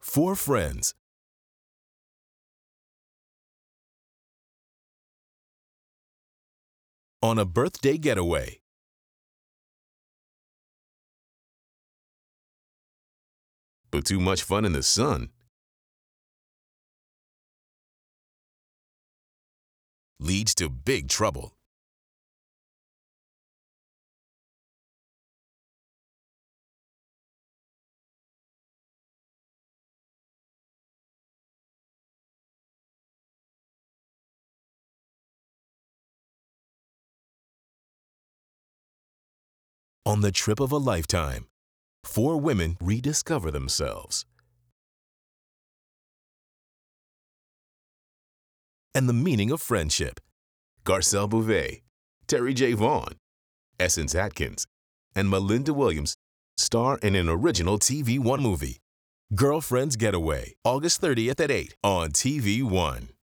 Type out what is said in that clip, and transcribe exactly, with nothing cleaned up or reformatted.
Four friends. On a birthday getaway. But too much fun in the sun leads to big trouble. On the trip of a lifetime, four women rediscover themselves. And the meaning of friendship. Garcelle Beauvais, Terry J. Vaughn, Essence Atkins, and Melinda Williams star in an original T V One movie. Girlfriend's Getaway, August thirtieth at eight on T V One.